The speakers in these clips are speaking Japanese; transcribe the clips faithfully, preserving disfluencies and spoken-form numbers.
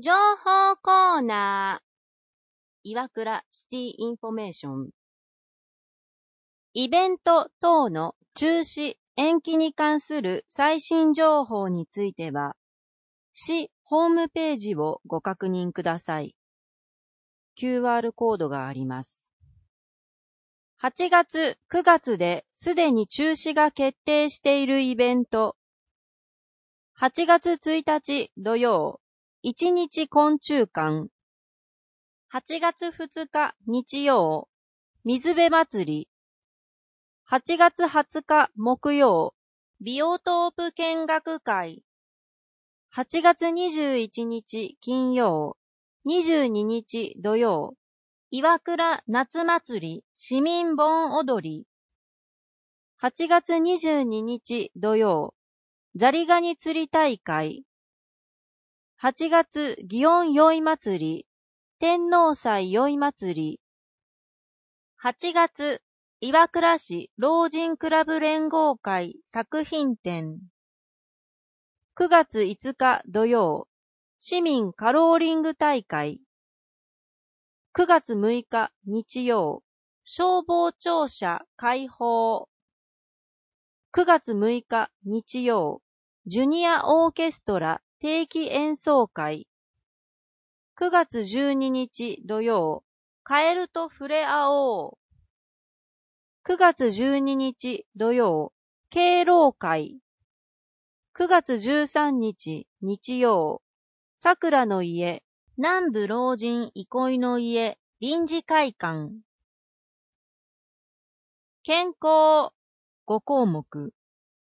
情報コーナー、岩倉シティインフォメーション。イベント等の中止・延期に関する最新情報については、市ホームページをご確認ください。キューアール コードがあります。はちがつ、くがつですでに中止が決定しているイベント。はちがつついたち土曜、一日昆虫館。はちがつふつか日曜、水辺祭り。はちがつはつか木曜、ビオトープ見学会。はちがつにじゅういちにち金曜、にじゅうににち土曜、岩倉夏祭り市民盆踊り。はちがつにじゅうににち土曜、ザリガニ釣り大会。はちがつ祇園宵祭り、天皇祭宵祭り。はちがつ、岩倉市老人クラブ連合会作品展。くがついつか土曜、市民カローリング大会。くがつむいか日曜、消防庁舎開放。くがつむいか日曜、ジュニアオーケストラ定期演奏会。くがつじゅうににち土曜、カエルと触れ合おう。くがつじゅうににち土曜、敬老会。くがつじゅうさんにち日曜、桜の家、南部老人憩いの家臨時会館。健康ごこうもく。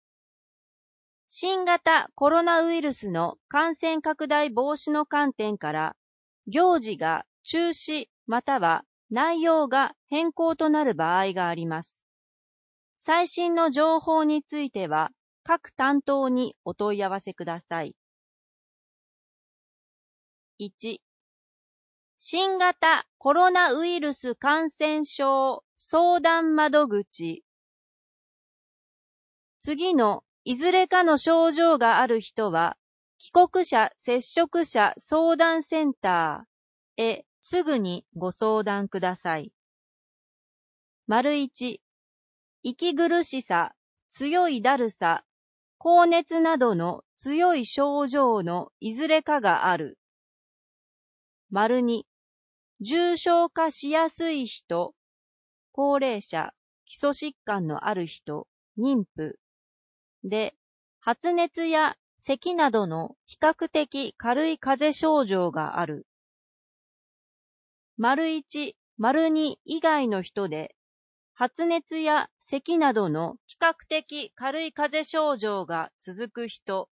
新型コロナウイルスの感染拡大防止の観点から、行事が中止または内容が変更となる場合があります。最新の情報については、各担当にお問い合わせください。いち、新型コロナウイルス感染症相談窓口。次のいずれかの症状がある人は、帰国者接触者相談センターへすぐにご相談ください。いち、息苦しさ、強いだるさ、高熱などの強い症状のいずれかがある。に、重症化しやすい人、高齢者、基礎疾患のある人、妊婦で、発熱や咳などの比較的軽い風邪症状がある。いち、に以外の人で、発熱や咳などの比較的軽い風邪症状が続く人。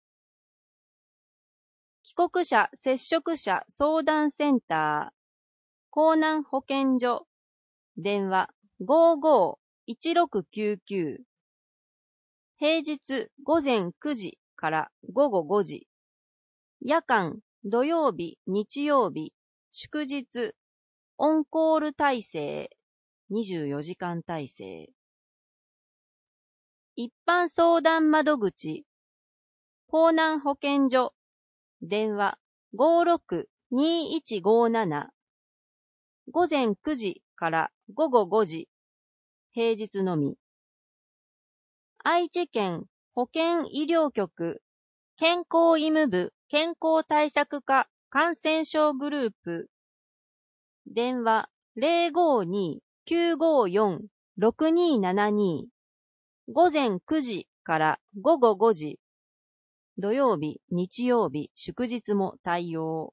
帰国者接触者相談センター、江南保健所、電話 ごーごーいちろくきゅうきゅう。平日午前くじから午後ごじ。夜間、土曜日、日曜日、祝日、オンコール体制、にじゅうよじかん体制。一般相談窓口、江南保健所、電話 ごーろくにーいちごーなな。午前くじから午後ごじ、平日のみ。愛知県保健医療局、健康医務部健康対策課感染症グループ、電話 ゼロごーにーきゅうごーよんろくにーななに。午前くじから午後ごじ、土曜日、日曜日、祝日も対応。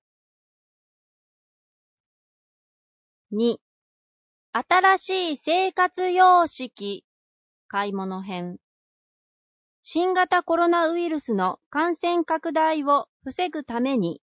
に、新しい生活様式、買い物編。新型コロナウイルスの感染拡大を防ぐために、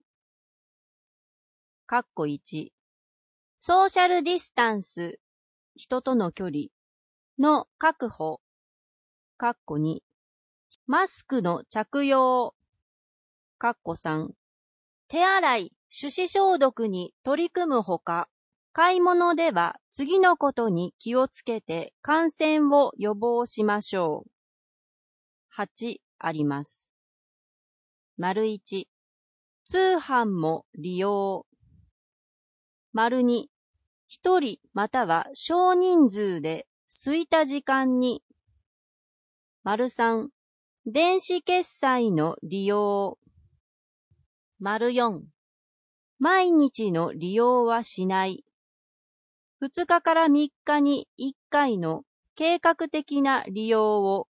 いち、ソーシャルディスタンス、人との距離の確保、に、マスクの着用、さん、手洗い、手指消毒に取り組むほか、買い物では次のことに気をつけて感染を予防しましょう。はちあります。いち、 通販も利用。丸に、一人または少人数で空いた時間に。丸三、電子決済の利用。丸四、毎日の利用はしない。二日から三日に一回の計画的な利用を。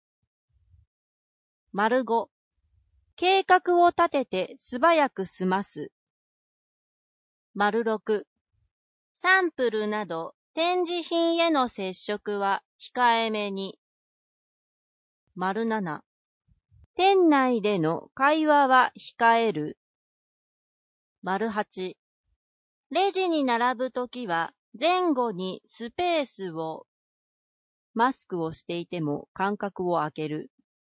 丸五、計画を立てて素早く済ます。丸六、サンプルなど展示品への接触は控えめに。丸七、店内での会話は控える。丸八、レジに並ぶときは前後にスペースを。マスクをしていても間隔を空ける。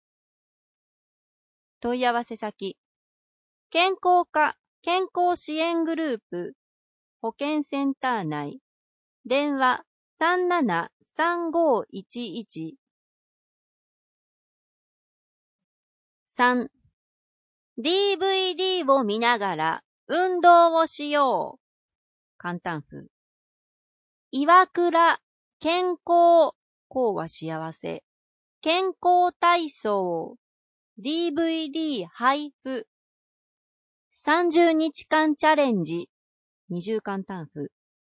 問い合わせ先。健康課健康支援グループ保健センター内。電話さんななさんごいちいち。さん、ディーブイディー を見ながら運動をしよう。簡単風。岩倉健康こうは幸せ。健康体操 ディーブイディー 配布。さんじゅうにちかんチャレンジ。二重簡単風。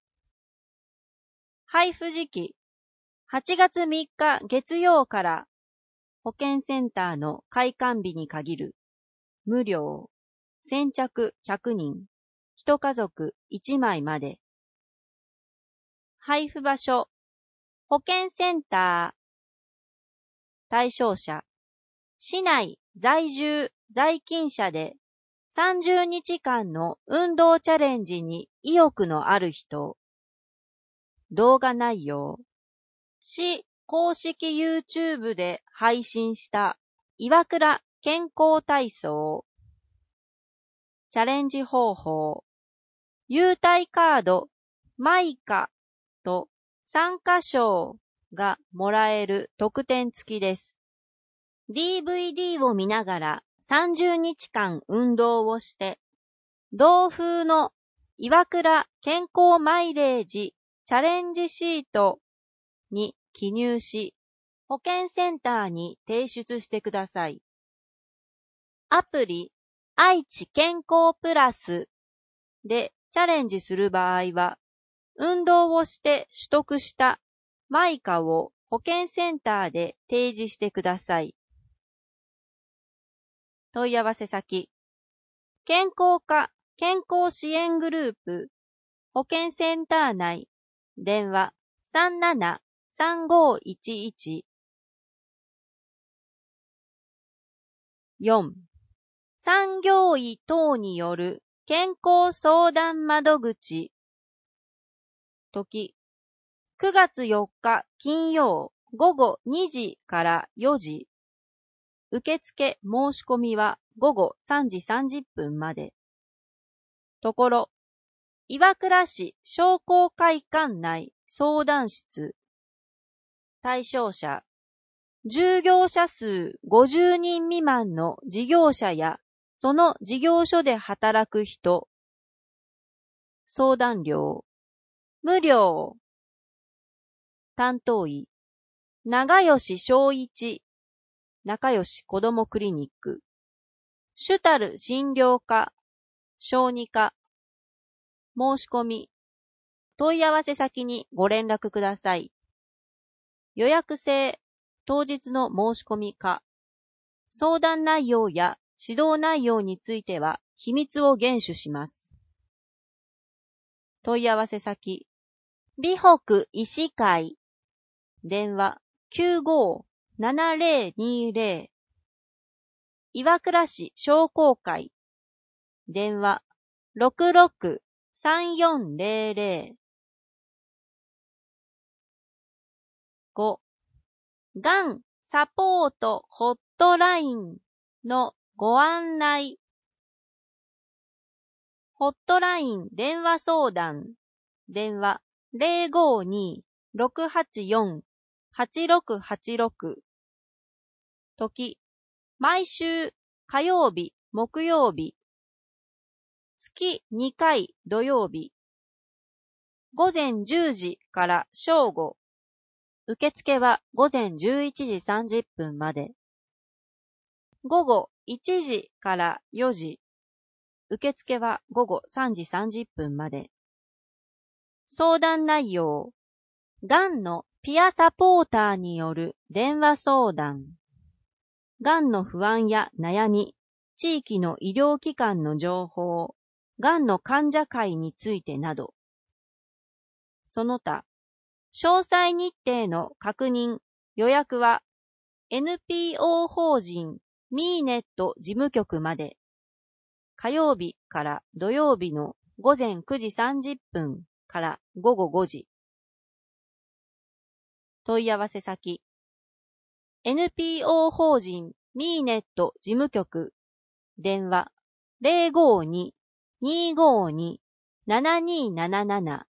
配布時期。はちがつみっか月曜から保健センターの開館日に限る。無料。先着ひゃくにん。一家族いちまいまで。配布場所。保健センター。対象者。市内在住在勤者でさんじゅうにちかんの運動チャレンジに意欲のある人。動画内容。市公式 YouTube で配信した岩倉健康体操。チャレンジ方法。優待カード、マイカと参加賞がもらえる特典付きです。ディーブイディー を見ながらさんじゅうにちかん運動をして、同封の岩倉健康マイレージチャレンジシートに記入し、保健センターに提出してください。アプリ、愛知健康プラスでチャレンジする場合は、運動をして取得したマイカを保健センターで提示してください。問い合わせ先。健康課健康支援グループ保健センター内。電話さんななさんごいちいち。よん、産業医等による健康相談窓口。時、くがつよっか金曜午後にじからよじ。受付申し込みはごごさんじさんじゅっぷんまで。ところ、岩倉市商工会館内相談室。対象者、従業者数ごじゅうにん未満の事業者やその事業所で働く人。相談料、無料。担当医、長吉昭一、仲良し子どもクリニック。主たる診療科、小児科。申し込み、問い合わせ先にご連絡ください。予約制、当日の申し込みか、相談内容や指導内容については秘密を厳守します。問い合わせ先、美北医師会、電話きゅうごななぜろにぜろ、岩倉市商工会、電話ろくろくさんよんぜろぜろ。ご、がんサポートホットラインのご案内。ホットライン電話相談、電話ぜろごにろくはちよんはちろくはちろく。時、毎週火曜日、木曜日。 月にかい土曜日、ごぜんじゅうじから正午、受付はごぜんじゅういちじさんじゅっぷんまで、ごごいちじからよじ、受付はごごさんじさんじゅっぷんまで。相談内容、がんのピアサポーターによる電話相談。がんの不安や悩み、地域の医療機関の情報、がんの患者会についてなど。その他、詳細日程の確認、予約は エヌピーオー 法人ミーネット事務局まで。火曜日から土曜日のごぜんくじさんじゅっぷんからごごごじ。問い合わせ先 エヌピーオー 法人ミーネット事務局電話 ゼロごに にーごに ななにーなななな